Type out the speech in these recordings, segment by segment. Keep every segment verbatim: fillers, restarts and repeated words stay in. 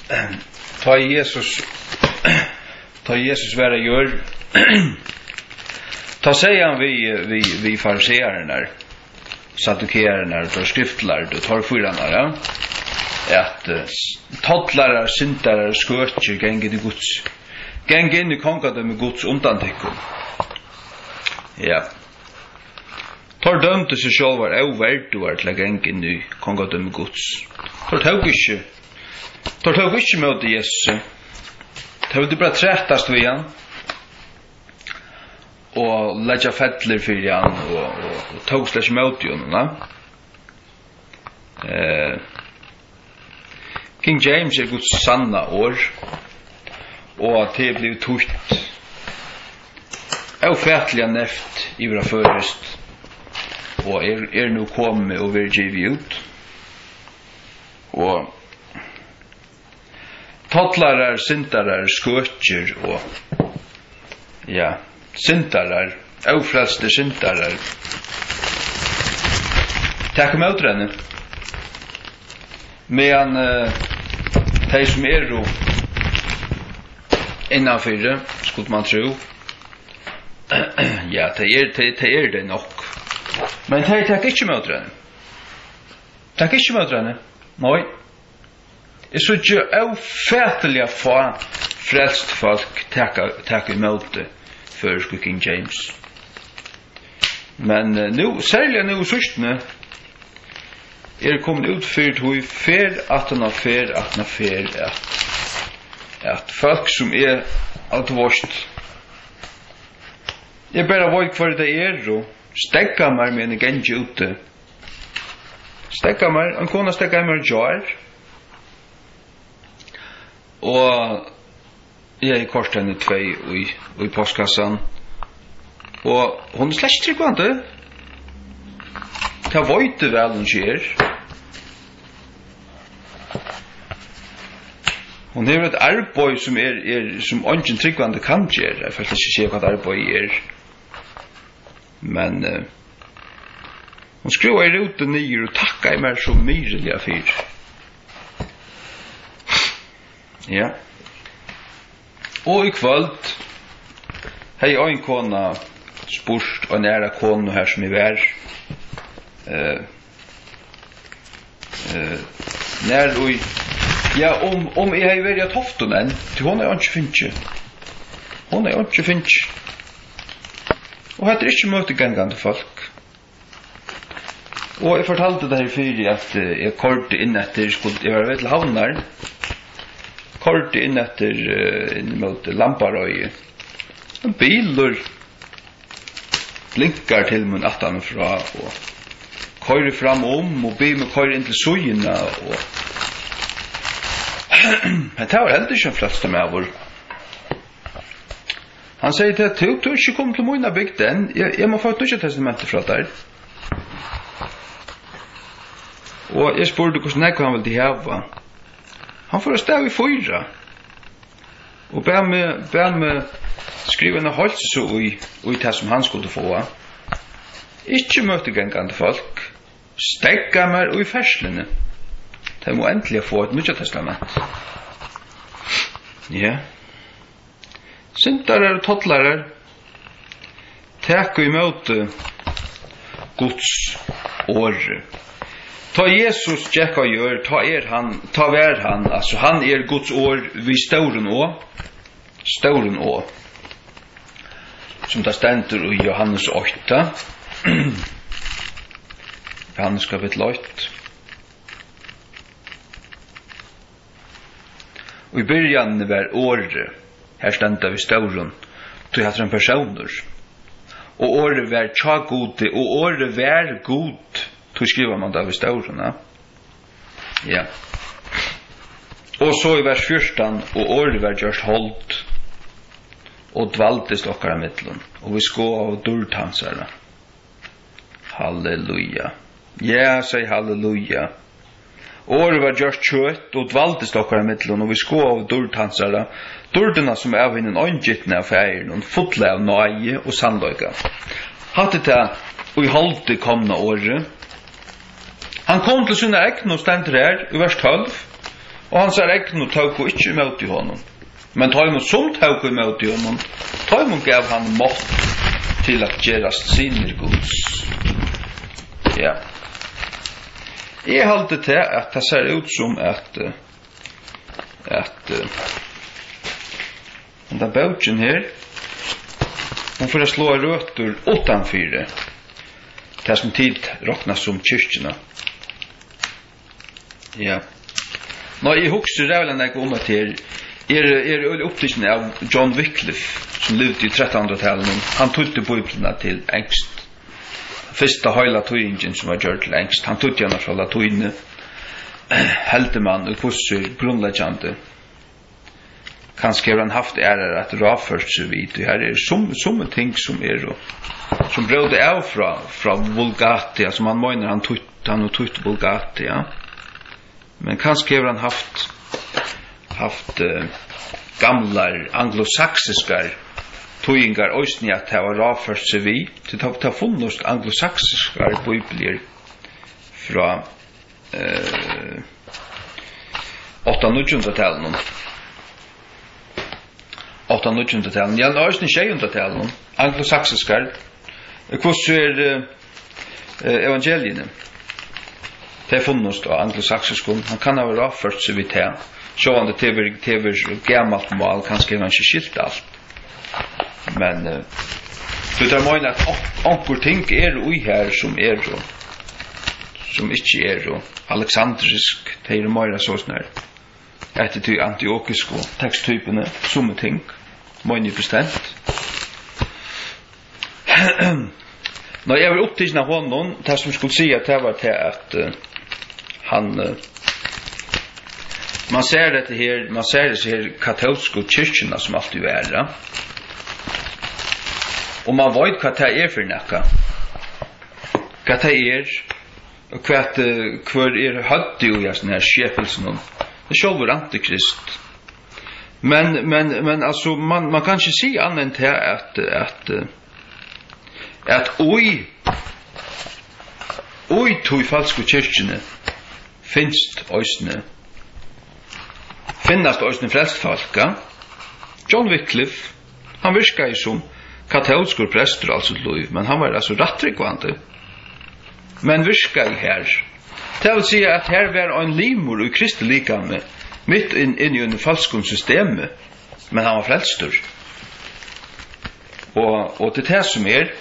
ta Jesus ta Jesus vara gör ta säger han vi vi vi fariseerna saddukeerna och skriftlärda och tar förarna att tottlarar syndare skötjer gänge det Guds gänge in i kongadöme Guds undantecken. Ja. Tar dömte sig själva övervärt och att lägga gänge in i kongadöme Guds. Tar tog inte tar tog inte med det Jesus. Tar det bara trättast vid han og leggja fettler fyrir han og, og, og tog slags møte jo eh, King James er Guds sanna år og det er blivet tutt aufætliga neft i våra førest og er, er nu kommet og vil givet ut og tottlarar, syndarar, skøtjer og ja syndarar, aufrälste syndarar. Tack om utrenne. Men uh, de som er jo innanfyrre, skulle man tro. Ja, de er, de, de er det nok. Men de takk ikke med utrenne. Takk ikke med utrenne. Nei. Jeg så ikke aufætelig få frelst folk takk imot det. För King James. Men uh, nu särskilt nu sustne är kommit ut för hur fer att han fer att han fer att att folk som är allt vårt. Jag bara void för det är då stäcka mig med en genj ute. Stäcka mig en kona stäcka mig jar. Och jag är korsen i två i i postkassan. Och hon är släkt tryggvande. Ta vojte väl hon sker. Hon har ett arbete som är, är som ingen tryggvande kan göra. Jag får inte se vad arbete är. Men uh, hon skruvar i roten ner och tackar mig så myrliga för. Ja. Og i kvöld hei ein kona spurt og næra kona her som i vær uh, uh, nær og ja, om, om jeg hei vært i toftunen til hon er ikke finnje hon er ikke finnje og hette er ikke møtegengande folk og jeg fortalte det her fyrir at uh, jeg korte inn etter jeg var ved til havnar korte inn etter uh, inn mot Lamparøy. En biler blinkar til mun attan fra og køyrer fram om og ber med køyrer inn til søyene og men det var heller ikke en fleste med vår. Han sier til at du er ikke kommet til Moina bygden, jeg, jeg må få et nødvendig testamentet fra der. Og jeg spurte hvordan jeg han ville hava. Han får stå i fyra. Og ber med, ber med skrive en holse i, i det som han skulle få. Ikke møtegengande folk. Stegga meg i ferslene. De må endelig få et nytt testament. Ja. Syndarar og tottlarar takk imot Guds åre. Ta Jesus Jekka gör, ta er han, ta vär han, alltså han är Guds år vid storen å, storen å, som det ständer i Johannes åtta, Johannes kapitel åtta. Och i början var året, här ständer vi storen, tog jag en personer, och året var tja gode, och året var god, då skriver man där vid stauren, ja. Och så i vers fjorton, och året var just hållt, och dvaltes okkara mittlen, och vi sko av dörrtansare. Halleluja. Ja, säg halleluja. Året var just kjøtt, og dvaltes okkara mittlen, og vi sko av dörrtansare, dörrarna som är av innen ångittna av färgen, och fotla av nøye og sandløyga. Hatte det, og i holde komna året, han kom til sina egn og stendt her i vers tolv, Og han sa regn og tåg og ikke imot i honom. Men tåg man som tåg imot i honom, tåg man gav han mått til at gerast sinner gods. Ja. Jeg halte til at det ser ut som at at den bøtjen her hun får slå røtter utanfyre det som tid råknas som kyrkjena. Ja. Nå, jeg husker rævlen jeg om at her er, er øyelig opptidsen av John Wycliffe som levde i trettenhundretallet. Han tog til bøyblene til engst. Fyrsta høyla tøyingen som var gjort til engst. Han tog gjerne fra la tøyene heldemann og kurser grunnleggjande. Kanskje har han haft ærer at raført seg vidt. Her er somme ting som er som brådde av fra, fra Vulgati, som han mener han tog han og tog Vulgati, ja. Men kanskje har han haft haft uh, gamlar anglosaksiskar tøyingar òsni at det var raført seg vi til å ta funnost anglosaksiskar bibler fra uh, åtta-nittonhundratallet åtta-nittonhundratallet ja, òsni tjei-hundratallet anglosaksiskar hvordan er uh, evangeliene det er funnost av anglosaksiskon han kan ha raført seg vi til sjående til til gammalt mål kanskje han ikke skilt alt men uh, du tar måned at onkur ting er ui her som er som ikke er alexandrisk det er mer så sånn her etter til antiokisk og teksttypene som ting måned bestemt når jeg var opptidsen av honom det som skulle si at det var til at uh, han uh, man ser det her man ser det her katolske kyrkjene som alltid er ja? Og man vet hva det er for noe hva det er og hva hver er hødde jo i sånne her skjepelsen det er selv antikrist men, men, men altså man, man kan ikke si annet til at at at oi oi tog falske kyrkjene finst òsne finnast òsne flest folk ja? John Wycliffe han virka i som katolskur prester altså lov men han var altså rattrikvante men virka i her det vil si at her var en limor i kristi likame mitt inn, inn i en falskun systemet men han var frelstur og, og det er det som er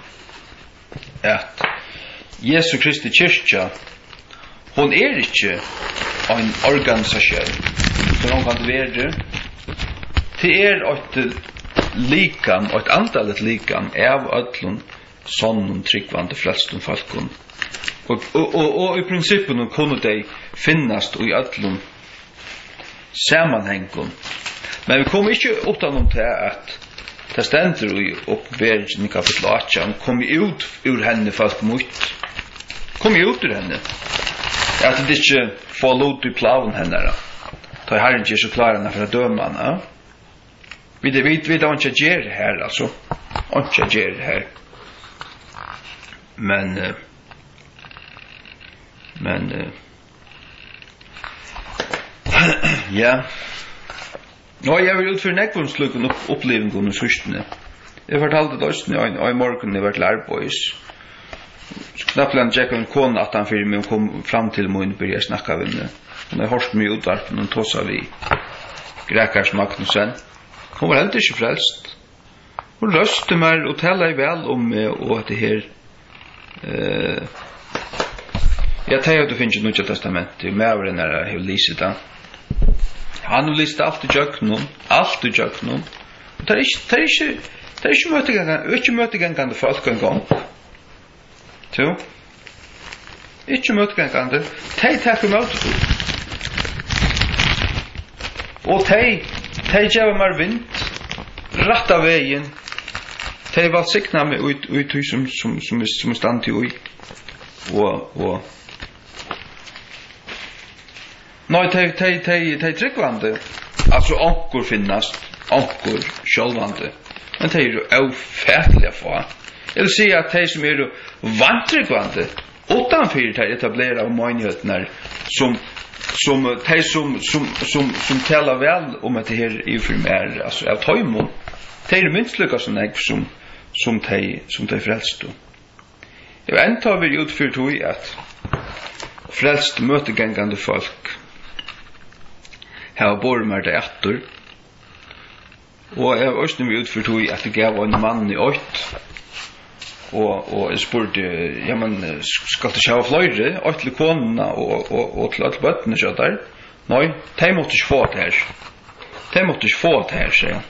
at Jesu Kristi kyrkja hon er ikke en organisasjon som hon kan være det er et likan og et antallet likan av öllum sonnum tryggvande flestum falkun og, og, og, og i prinsippen kunne de finnast i öllum samanhengun men vi kom ikke utanum til at det stender i oppvergelsen i kapitel åtta han kom ut ur henne folk mot kom ut ur henne at det ikke får lot i plaven henne da har ikke så klar henne for å døme henne vi vet vi, vi ikke gjør det her altså ikke gjør det her men uh, men uh, ja nå jeg vil utføre nekvunnslukken opp, opplevingen og sørstene jeg fortalte det også og i morgen jeg var til Arbøys knappt en Jack og en kone at han fyrir meg kom fram til mig og begynte å snakke med henne hun har hørt mye utvarpen og tåsa vi Grekars Magnussen hun var heller ikke frelst hun røste meg og talte vel om meg og at det her uh, jeg tar at du finner ikke noe testament i mævren er jeg har lyset det han har lyset alt i jøknen alt i jøknen det er ikke det er ikke det er ikke møtegangende ikke møtegangende folk en gang to ikke møtegangende de tar for møte og de de gjør meg vind rett av veien de var sikna med ut ut som som som som stand til ui og og nei de de de de tryggvande altså onkur finnast onkur sjølvande men de er jo aufærtelig få jeg vil si at de som er jo vantryggvande utanfor de etablerer av møgnhetene som som de som som som som talar väl om att det här är för mer alltså av tajmon. Det är minst lika som jag som som de som de frälst då. Jag antar vi utför tog att frälst mötegängande folk här bor med det åter. Och jag också nu utför tog att det gav en man i åt. Og og jeg spurte ja men skal det sjå fløyre og til konene og og og til alle bøttene så der. Nei, de måtte ikke få det her. De måtte ikke få det her, sier han.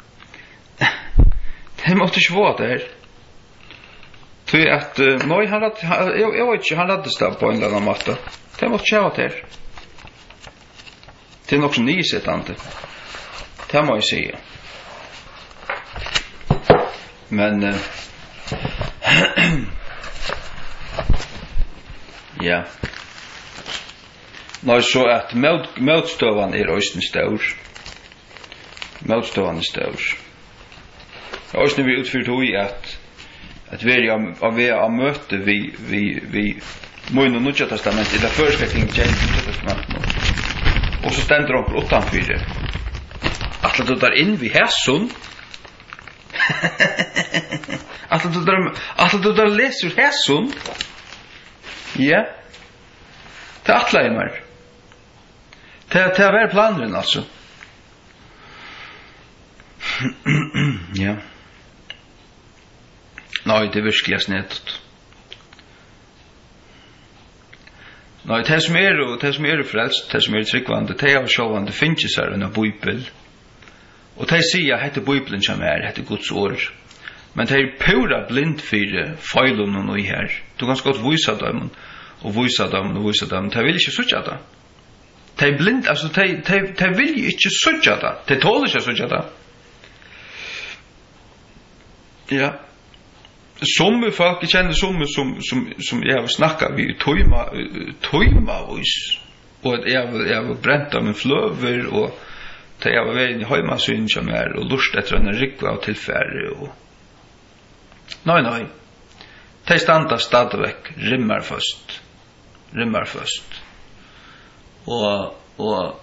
De måtte ikke få det her. Så at nei, han rett jeg, jeg vet ikke, han reddes det på en eller annen måte. De måtte ikke få det her. Det er nok så nysettende. Det må jeg si. Men uh, ja. Nå så at motstøvan er òsne stor. Motstøvan er stor. Òsne vi utfyrt hui at at vi er av vi av møte vi vi vi Moin og Nudja Testament i det første ting James Nudja Testament. Og så stender onkel utanfyr. Atle du der inn vi hæsson. Atle du der atle du der leser hæsson. Ja. Det atla jeg mer. Det det er planen altså. Ja. Nei, det er virkelig snett. Nei, det som er og det som er frelst, det som er tryggvande, det er sjåvande finnes her under Bibel. Og det sier at dette Bibelen som er, dette Guds ord. Men det er pura blind for feilene og noe her. Du kan godt vise dem, og vise dem, og vise dem. De vil ikke søtja det. De er blind, altså, de, de, de vil ikke søtja det. De tåler ikke søtja det. Ja. Som folk kjenner som som som som jeg har snakket vi tøyma tøyma og jeg jeg har brent av min fløver og til jeg var ved i heimasyn som er og lust etter en rikva og tilfære og nei nei de standa stadigvæk rimmar først rimmar først og og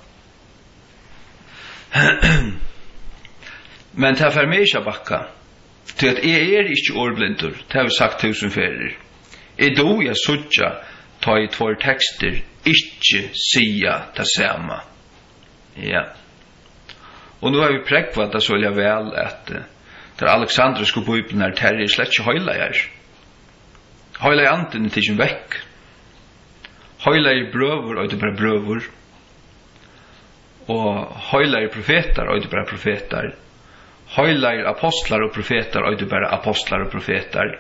men ta for meg ikke bakka til at jeg er ikke ordblindur, det har vi sagt tusen ferier. Jeg do jeg suttja ta i två tekster, ikke sia det samme. Ja. Og nu har vi prekva det så vel at der Alexandriske Bibelen er terri slett ikke høyla her. Høyla i anden er tidsen vekk. Høyla i brøver, og det bare brøver. Og høyla i profeter, og det bare profeter. Høylar apostlar og profeter, og det bare apostlar og profeter.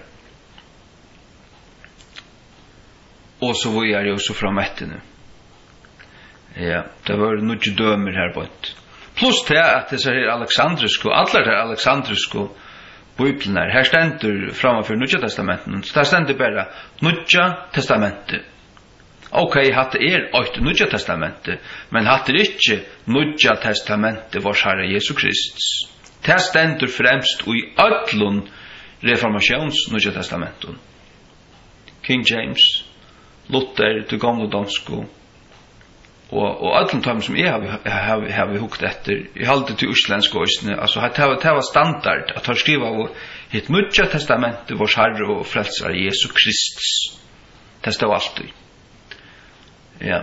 Og så var jeg jo så fra mettene. Ja, det var noe dømer her på et. Pluss til at det er alexandriske, og alle er alexandriske bibelen her. Her stender framfor Nudja Testamenten. Der stender bare Nudja Testamentet. Ok, hatt er oit Nudja Testamentet, men hatt er ikke Nudja Testamentet vår Herre Jesu Kristus. Det stendur fremst i öllun reformations Nudja Testamentum. King James, Luther, det gamle dansko, og, og öllun tøym som jeg har, har vi hukt etter, i halde til uslensk òsne, altså det var standard at han skriva av et Nudja Testamentet vår Herre og frelsare Jesu Kristus. Det stod alltid. Ja.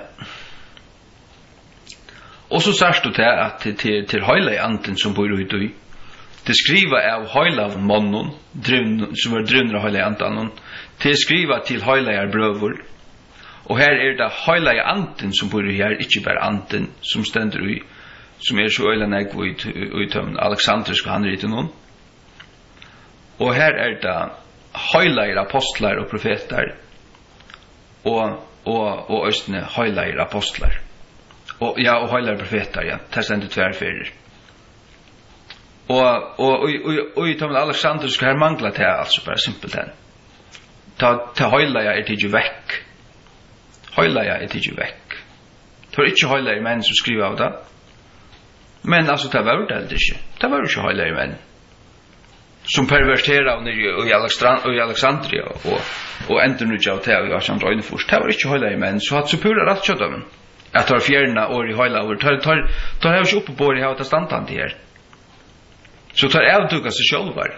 Og så sørst du til at til, til, til høyla i anden som bor ut i, til skriva av høyla av mannen, som er drivner av høyla i anden, til skriva til høyla i brøver, og her er det høyla i anden som bor i her, ikke bare anden som stender i, som er så øyla negv i tømmen, Alexandrisk og han er ikke noen. Og her er det høyla i apostlar og profeter, og, og, og østene høyla i apostlar. Og ja, og høylar profeter, ja. Det stender tverrferer. Og og og og i tømmen Alexander skal her mangla til altså bare simpelt hen. Ta ta høyla ja er tidju vekk. Høyla ja er tidju vekk. Det var ikke høyla i menn som skriver av det. Men altså, det var det heller ikke. Det var ikke høyla i menn. Som perverterer av nere i Alexandria og, og ender nu ikke av det og Alexander Øynefors. Det var ikke høyla i menn. Så hatt så pura rett kjøddommen. Att tar fjärna år i hela år. Tar tar tar jag upp på det här att stanna där. Så tar jag ut sig själva.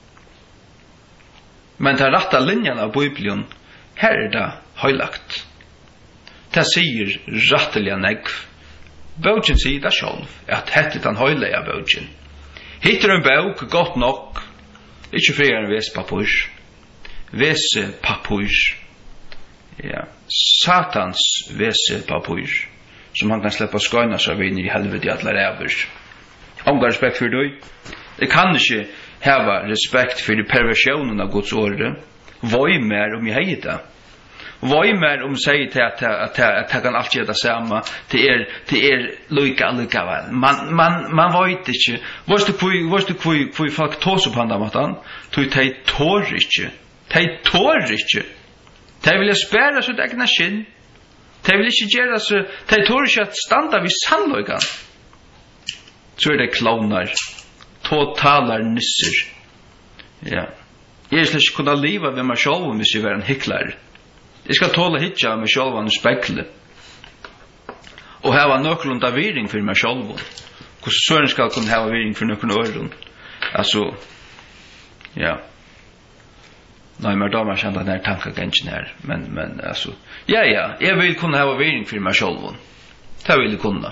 Men tar rätta linjen av Bibeln här är det höjlagt. Det säger rätteliga negv. Bogen säger det själv att hette den höjliga bogen. Hittar en bok gott nog. Ikke fri en ves papur. Vese papur. Ja. Satans vese papur. Som han kan släppa skojna sig vid i helvete i alla räver. Omgar respekt för dig. Det kan inte hava respekt för de perversionen av Guds ord. Vad är mer om jag hejer det? Vad är mer om säger till att att att kan allt göra samma till er till er lika lika väl. Man man man vet inte. Vad du på vad du på på folk tås på andra matan. Du tar tår inte. Tar tår inte. De vill spärra så det kan skinn. De vill inte göra så de tår inte att stanna vid sannolikan. Så är det clownar. Totalar nisser. Ja. Jag skulle kunna leva med mig själv om vi var en hycklare. Jeg skal tåle hitja med sjálvan spekle. Og hava nøklunda viring for meg sjálvan. Hvordan søren skal kunne hava viring for nøkken øren? Altså, ja. Nei, men da må jeg kjenne denne tankegengen her. Men, men, altså, ja, ja, jeg vil kunne hava viring for meg sjálvan. Det vil jeg kunne.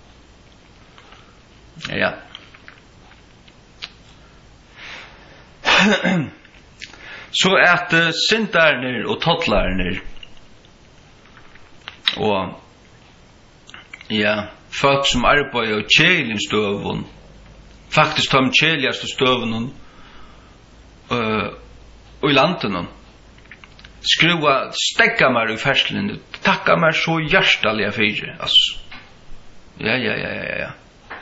Ja. Så at uh, syndarner og tottlarner og ja, folk som arbeider og kjelinstøven faktisk tar med kjeligaste støven uh, og i landen skrua stekka meg i ferslen takka meg så hjertelig fyrir altså. Ja, ja, ja, ja, ja.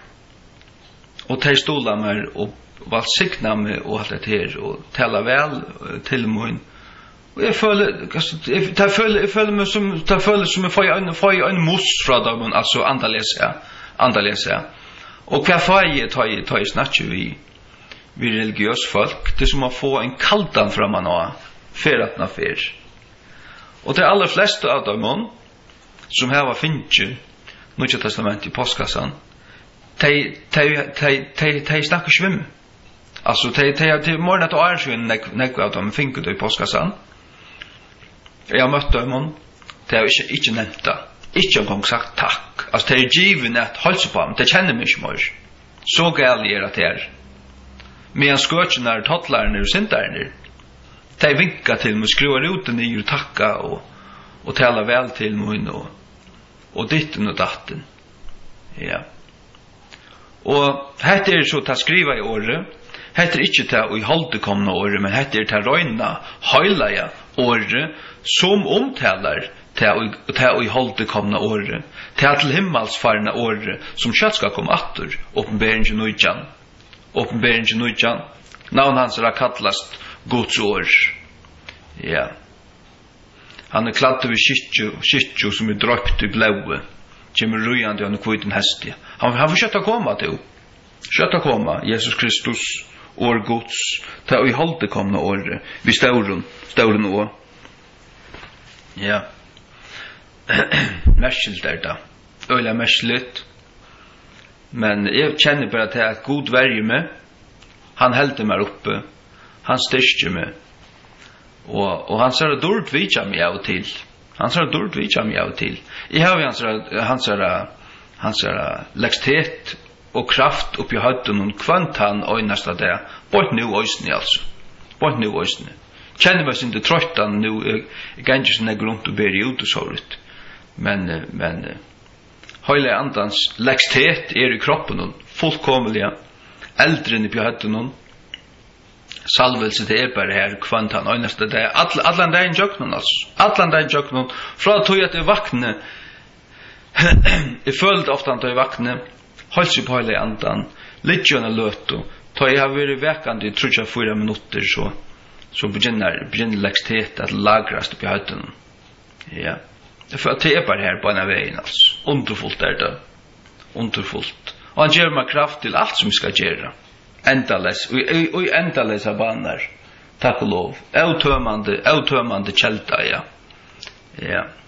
Og de stola meg og valsigna meg og alt det her og tala vel til mun og jeg føler jeg føler jeg føler meg som jeg føler som jeg får en får en mus fra dem altså andales ja andales ja og hva får jeg tar jeg tar jeg snakke vi vi religiøse folk det som å få en kaldan fra man nå for at na fer og de aller fleste av dem som har finnet Nya testament i postkassan de de de de de snakker svim. Alltså te te te morgon att arrsyn nek nek av dem fick det i påskassan. Jag mötte dem. Det har inte inte nämnt det. Inte en gång sagt tack. Alltså det är givet att hålla på dem. Det känner mig inte mer. Så gärna är det här. Men skörchen är tottlarna och syndarna. De vinkar till mig, skruvar ut den i och tacka och och tala väl till mig och och ditten och datten. Ja. Och här är så att skriva i året. Heter ikke til å holde kommende året, men heter til å røyne høyleie året som omtaler til å holde kommende året, til til himmelsfarende året som kjøtt skal komme atter, åpenberingen nøytjan. Åpenberingen nøytjan. Navn hans er kallast Guds år. Ja. Han er kladd ved skittjo som er drøpt i blåe, kommer røyende og kviten hestig. Han, han får kjøtt å komme til. Kjøtt å komme, Jesus Kristus, år Guds, ta og i holde kommende året, vi stauren, stauren å. Ja. Merskilt er det. Øyla merskilt. Men jeg kjenner bare til at God verger meg. Han helder meg oppe. Han styrker meg. Og, og han ser dårlig vidtja meg av og til. Han ser dårlig vidtja meg av og til. Jeg har jo hans hans hans lekstet og kraft oppi høyden og kvant han øynast av det. Bort nu øysene altså. Bort nu øysene. Kjenner meg sin til trøttan nu. Jeg kan ikke sånn rundt og ber i ut og så ut. Men, men høyle andans lekstet er i kroppen og fullkomlige eldre enn oppi høyden og salvelse til er bare her kvant han øynast av det. Allan dagen jøknen altså. Allan dagen jøknen. Fra tog at jeg vakne jeg følte ofte at jeg vakne holdt seg på hele andan, litt gjerne løt, og da jeg har vært vekande i trettiofyra fyra minutter, så, så begynner, begynner lekstet at lagrast oppi høyden. Ja. Jeg føler at det er bare her på en av veien, altså. Underfullt er det. Underfullt. Og han gjør meg kraft til alt som vi skal gjøre. Endales, og, og, og endales av baner. Takk og lov. Eutømande, eutømande kjelta, ja. Ja.